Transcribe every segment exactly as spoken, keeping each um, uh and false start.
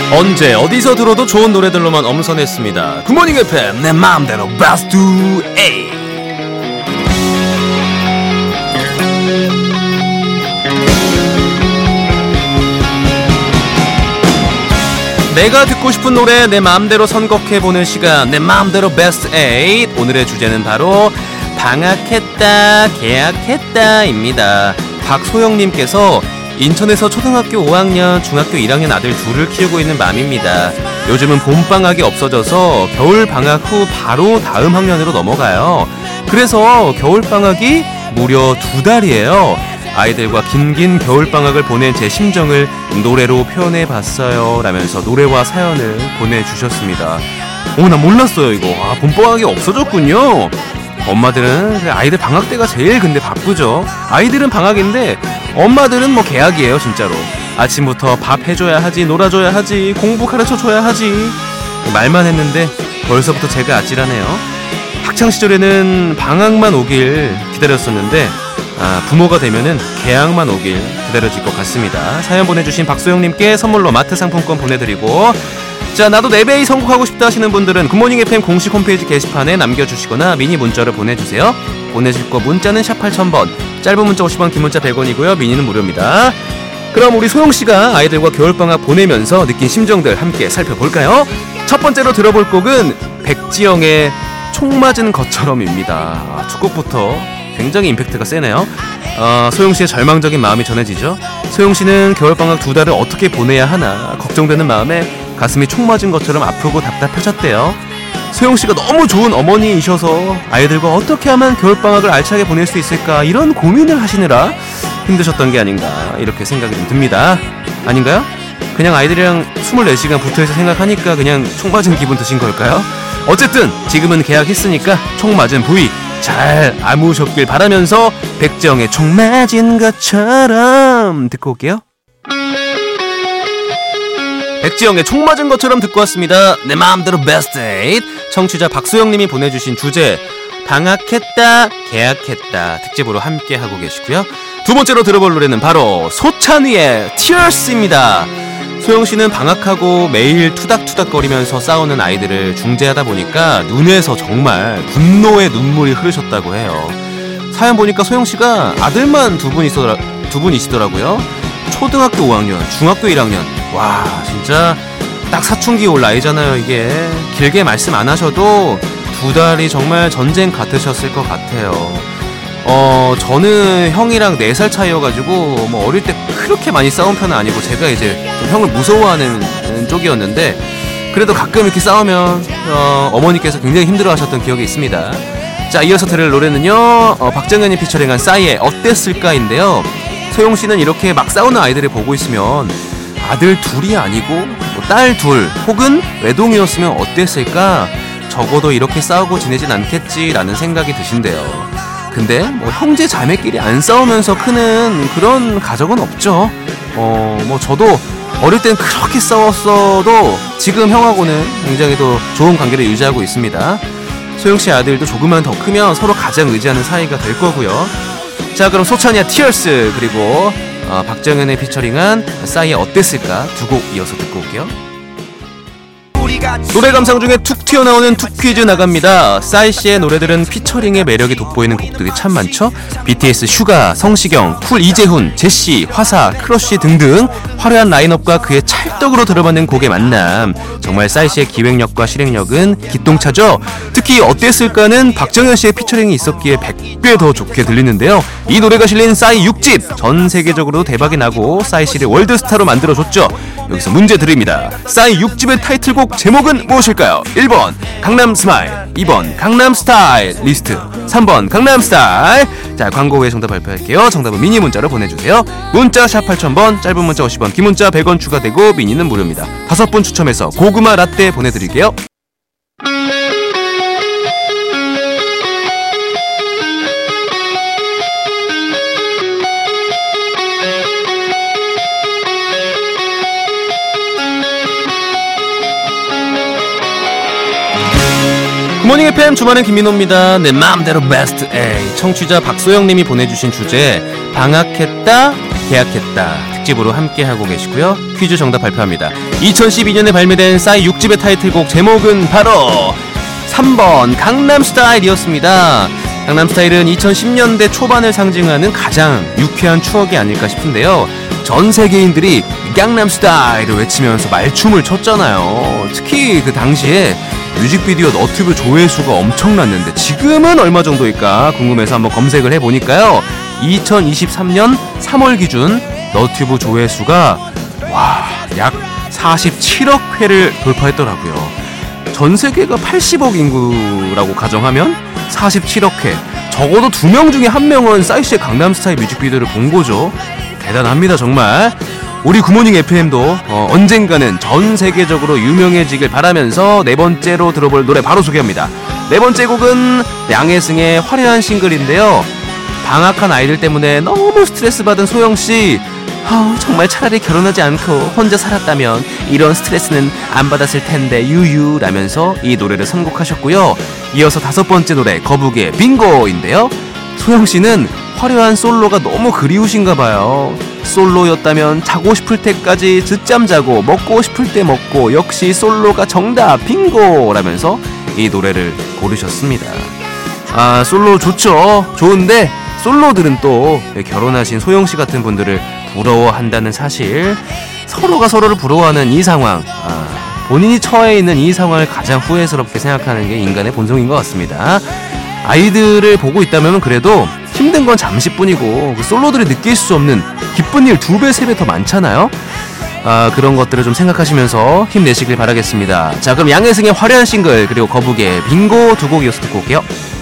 언제 어디서 들어도 좋은 노래들로만 엄선했습니다. 굿모닝 에프엠 내 마음대로 베스트 에잇. 내가 듣고 싶은 노래 내 마음대로 선곡해보는 시간, 내 마음대로 베스트 에잇. 오늘의 주제는 바로 방학했다 개학했다 입니다. 박소영님께서 인천에서 초등학교 오 학년, 중학교 일 학년 아들 둘을 키우고 있는 맘입니다. 요즘은 봄방학이 없어져서 겨울방학 후 바로 다음 학년으로 넘어가요. 그래서 겨울방학이 무려 두 달이에요. 아이들과 긴긴 겨울방학을 보낸 제 심정을 노래로 표현해봤어요 라면서 노래와 사연을 보내주셨습니다. 오, 나 몰랐어요 이거. 아, 봄방학이 없어졌군요. 엄마들은 아이들 방학 때가 제일 근데 바쁘죠. 아이들은 방학인데 엄마들은 뭐 개학이에요 진짜로. 아침부터 밥 해줘야 하지, 놀아줘야 하지, 공부 가르쳐줘야 하지. 말만 했는데 벌써부터 제가 아찔하네요. 학창시절에는 방학만 오길 기다렸었는데 아, 부모가 되면은 개학만 오길 기다려질 것 같습니다. 사연 보내주신 박소영님께 선물로 마트 상품권 보내드리고, 자, 나도 네 배이 선곡하고 싶다 하시는 분들은 굿모닝 에프엠 공식 홈페이지 게시판에 남겨주시거나 미니 문자로 보내주세요. 보내실 거 문자는 샵 팔천 번, 짧은 문자 오십 원, 긴 문자 백 원이고요. 미니는 무료입니다. 그럼 우리 소영씨가 아이들과 겨울방학 보내면서 느낀 심정들 함께 살펴볼까요? 첫 번째로 들어볼 곡은 백지영의 총 맞은 것처럼입니다. 첫 곡부터 굉장히 임팩트가 세네요. 어, 소영씨의 절망적인 마음이 전해지죠. 소영씨는 겨울방학 두 달을 어떻게 보내야 하나 걱정되는 마음에 가슴이 총 맞은 것처럼 아프고 답답하셨대요. 소영씨가 너무 좋은 어머니이셔서 아이들과 어떻게 하면 겨울방학을 알차게 보낼 수 있을까 이런 고민을 하시느라 힘드셨던 게 아닌가 이렇게 생각이 좀 듭니다. 아닌가요? 그냥 아이들이랑 이십사 시간 붙어있어 생각하니까 그냥 총 맞은 기분 드신 걸까요? 어쨌든 지금은 계약했으니까 총 맞은 부위 잘 아무셨길 바라면서 백지영의 총 맞은 것처럼 듣고 올게요. 백지영의 총 맞은 것처럼 듣고 왔습니다. 내 마음대로 베스트 에잇. 청취자 박소영님이 보내주신 주제 방학했다 개학했다 특집으로 함께 하고 계시고요. 두 번째로 들어볼 노래는 바로 소찬휘의 Tears입니다. 소영씨는 방학하고 매일 투닥투닥거리면서 싸우는 아이들을 중재하다 보니까 눈에서 정말 분노의 눈물이 흐르셨다고 해요. 사연 보니까 소영씨가 아들만 두 분 있어, 두 분이시더라고요. 초등학교 오 학년, 중학교 일 학년. 와, 진짜 딱 사춘기 올 나이잖아요 이게. 길게 말씀 안 하셔도 두 달이 정말 전쟁 같으셨을 것 같아요. 어, 저는 형이랑 네 살 차이여가지고 뭐 어릴 때 그렇게 많이 싸운 편은 아니고 제가 이제 좀 형을 무서워하는 쪽이었는데 그래도 가끔 이렇게 싸우면 어, 어머니께서 굉장히 힘들어하셨던 기억이 있습니다. 자, 이어서 들을 노래는요, 어, 박정현이 피처링한 싸이의 어땠을까인데요. 소영씨는 이렇게 막 싸우는 아이들을 보고 있으면 아들 둘이 아니고 뭐 딸 둘 혹은 외동이었으면 어땠을까, 적어도 이렇게 싸우고 지내진 않겠지라는 생각이 드신대요. 근데 뭐 형제 자매끼리 안 싸우면서 크는 그런 가정은 없죠. 어, 뭐 저도 어릴 땐 그렇게 싸웠어도 지금 형하고는 굉장히 더 좋은 관계를 유지하고 있습니다. 소영씨 아들도 조금만 더 크면 서로 가장 의지하는 사이가 될 거고요. 자, 그럼 소찬이의 Tears 그리고 어, 박정현의 피처링한 싸이의 어땠을까 두 곡 이어서 듣고 올게요. 노래 감상 중에 툭 튀어나오는 툭 퀴즈 나갑니다. 싸이씨의 노래들은 피처링의 매력이 돋보이는 곡들이 참 많죠. 비티에스 슈가, 성시경, 쿨 이재훈, 제시, 화사, 크러쉬 등등 화려한 라인업과 그의 찰떡으로 들어맞는 곡의 만남. 정말 싸이씨의 기획력과 실행력은 기똥차죠. 특히 어땠을까는 박정현씨의 피처링이 있었기에 백 배 더 좋게 들리는데요. 이 노래가 실린 싸이 육 집 전 세계적으로 대박이 나고 싸이씨를 월드스타로 만들어줬죠. 여기서 문제 드립니다. 싸이 육 집의 타이틀곡 제목은 무엇일까요? 일 번 강남스마일, 이 번 강남스타일 리스트, 삼 번 강남스타일. 자, 광고 후에 정답 발표할게요. 정답은 미니 문자로 보내주세요. 문자 샵 팔천 번, 짧은 문자 오십 원, 긴 문자 백 원 추가되고 미니는 무료입니다. 다섯 분 추첨해서 고구마 라떼 보내드릴게요. 굿모닝 에프엠 주말엔 김민호입니다. 내 마음대로 베스트 에잇. 청취자 박소영님이 보내주신 주제 방학했다 개학했다 특집으로 함께하고 계시고요. 퀴즈 정답 발표합니다. 이천십이 년에 발매된 싸이 육 집의 타이틀곡 제목은 바로 삼 번 강남스타일이었습니다. 강남스타일은 이천십 년대 초반을 상징하는 가장 유쾌한 추억이 아닐까 싶은데요. 전 세계인들이 강남스타일을 외치면서 말춤을 췄잖아요. 특히 그 당시에 뮤직비디오 너튜브 조회수가 엄청났는데 지금은 얼마 정도일까 궁금해서 한번 검색을 해보니까요. 이천이십삼 년 삼월 기준 너튜브 조회수가 와, 약 사십칠억 회를 돌파했더라고요. 전 세계가 팔십억 인구라고 가정하면 사십칠억 회, 적어도 두 명 중에 한 명은 싸이씨의 강남스타일 뮤직비디오를 본 거죠. 대단합니다 정말. 우리 굿모닝 에프엠도 어, 언젠가는 전 세계적으로 유명해지길 바라면서 네 번째로 들어볼 노래 바로 소개합니다. 네 번째 곡은 양혜승의 화려한 싱글인데요. 방학한 아이들 때문에 너무 스트레스 받은 소영씨, 어, 정말 차라리 결혼하지 않고 혼자 살았다면 이런 스트레스는 안 받았을 텐데 유유 라면서 이 노래를 선곡하셨고요. 이어서 다섯 번째 노래 거북이의 빙고인데요. 소영씨는 화려한 솔로가 너무 그리우신가 봐요. 솔로였다면 자고 싶을 때까지 늦잠 자고 먹고 싶을 때 먹고 역시 솔로가 정답 빙고 라면서 이 노래를 고르셨습니다. 아, 솔로 좋죠. 좋은데 솔로들은 또 결혼하신 소영씨 같은 분들을 부러워한다는 사실, 서로가 서로를 부러워하는 이 상황, 아, 본인이 처해 있는 이 상황을 가장 후회스럽게 생각하는 게 인간의 본성인 것 같습니다. 아이들을 보고 있다면 그래도 힘든 건 잠시뿐이고 그 솔로들이 느낄 수 없는 기쁜 일 두 배, 세 배 더 많잖아요. 아, 그런 것들을 좀 생각하시면서 힘내시길 바라겠습니다. 자, 그럼 양혜승의 화려한 싱글 그리고 거북이의 빙고 두 곡 이어서 듣고 올게요.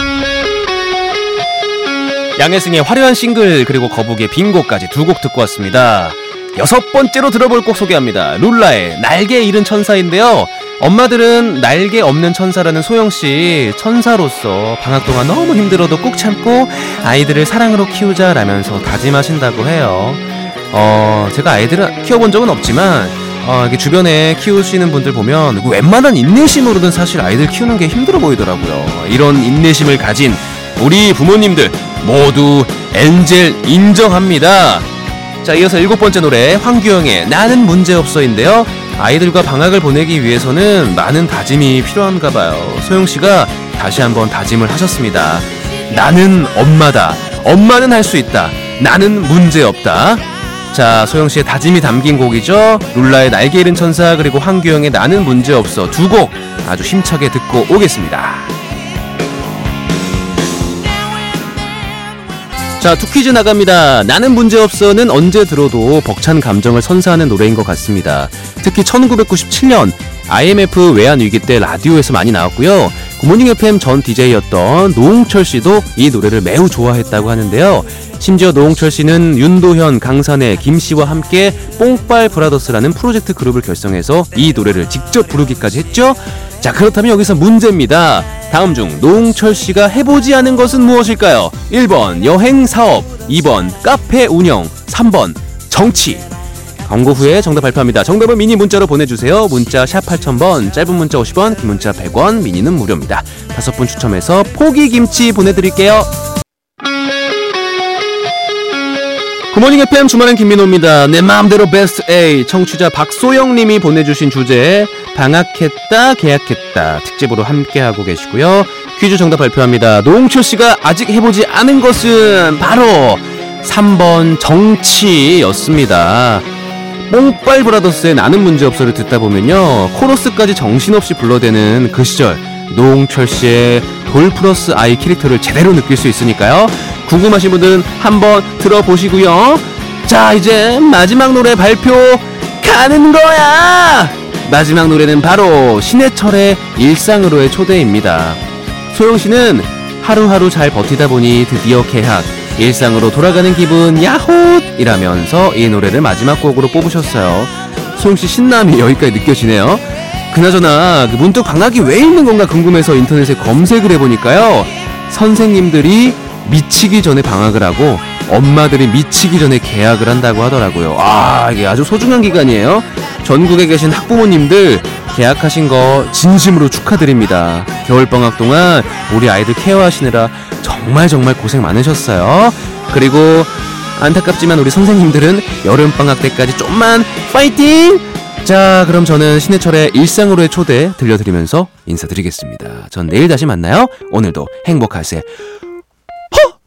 양혜승의 화려한 싱글 그리고 거북이의 빙고까지 두 곡 듣고 왔습니다. 여섯 번째로 들어볼 곡 소개합니다. 룰라의 날개 잃은 천사인데요. 엄마들은 날개 없는 천사라는 소영씨, 천사로서 방학 동안 너무 힘들어도 꾹 참고 아이들을 사랑으로 키우자라면서 다짐하신다고 해요. 어, 제가 아이들을 키워본 적은 없지만 어, 이렇게 주변에 키우시는 분들 보면 웬만한 인내심으로는 사실 아이들 키우는 게 힘들어 보이더라고요. 이런 인내심을 가진 우리 부모님들 모두 엔젤 인정합니다. 자, 이어서 일곱 번째 노래 황규영의 나는 문제없어인데요. 아이들과 방학을 보내기 위해서는 많은 다짐이 필요한가 봐요. 소영씨가 다시 한번 다짐을 하셨습니다. 나는 엄마다. 엄마는 할 수 있다. 나는 문제없다. 자, 소영씨의 다짐이 담긴 곡이죠. 룰라의 날개 잃은 천사 그리고 황규영의 나는 문제없어 두 곡 아주 힘차게 듣고 오겠습니다. 자, 투퀴즈 나갑니다. 나는 문제없어는 언제 들어도 벅찬 감정을 선사하는 노래인 것 같습니다. 특히 천구백구십칠 년 아이엠에프 외환위기 때 라디오에서 많이 나왔고요. 굿모닝 에프엠 전 디제이였던 노홍철 씨도 이 노래를 매우 좋아했다고 하는데요. 심지어 노홍철 씨는 윤도현, 강산의, 김 씨와 함께 뽕빨 브라더스라는 프로젝트 그룹을 결성해서 이 노래를 직접 부르기까지 했죠. 자, 그렇다면 여기서 문제입니다. 다음 중 노홍철 씨가 해보지 않은 것은 무엇일까요? 일 번 여행 사업, 이 번 카페 운영, 삼 번 정치. 광고 후에 정답 발표합니다. 정답은 미니 문자로 보내주세요. 문자 샵 팔천 번, 짧은 문자 오십 원, 긴 문자 백 원, 미니는 무료입니다. 다섯 분 추첨해서 포기김치 보내드릴게요. 굿모닝 에프엠 주말엔 김민호입니다. 내 마음대로 베스트 A, 청취자 박소영님이 보내주신 주제 방학했다 계약했다 특집으로 함께하고 계시고요. 퀴즈 정답 발표합니다. 노홍철씨가 아직 해보지 않은 것은 바로 삼 번 정치였습니다. 뽕빨 브라더스의 나는 문제없어를 듣다 보면요, 코러스까지 정신없이 불러대는 그 시절 노홍철씨의 돌 플러스 아이 캐릭터를 제대로 느낄 수 있으니까요. 궁금하신 분들은 한번 들어보시고요. 자, 이제 마지막 노래 발표 가는 거야. 마지막 노래는 바로 신해철의 일상으로의 초대입니다. 소영씨는 하루하루 잘 버티다 보니 드디어 개학, 일상으로 돌아가는 기분 야호 이라면서 이 노래를 마지막 곡으로 뽑으셨어요. 소영씨 신남이 여기까지 느껴지네요. 그나저나 문득 방학이 왜 있는 건가 궁금해서 인터넷에 검색을 해보니까요, 선생님들이 미치기 전에 방학을 하고 엄마들이 미치기 전에 개학을 한다고 하더라고요. 아, 이게 아주 소중한 기간이에요. 전국에 계신 학부모님들 개학하신 거 진심으로 축하드립니다. 겨울방학 동안 우리 아이들 케어하시느라 정말 정말 고생 많으셨어요. 그리고 안타깝지만 우리 선생님들은 여름방학 때까지 좀만 파이팅! 자, 그럼 저는 신해철의 일상으로의 초대 들려드리면서 인사드리겠습니다. 전 내일 다시 만나요. 오늘도 행복하세요.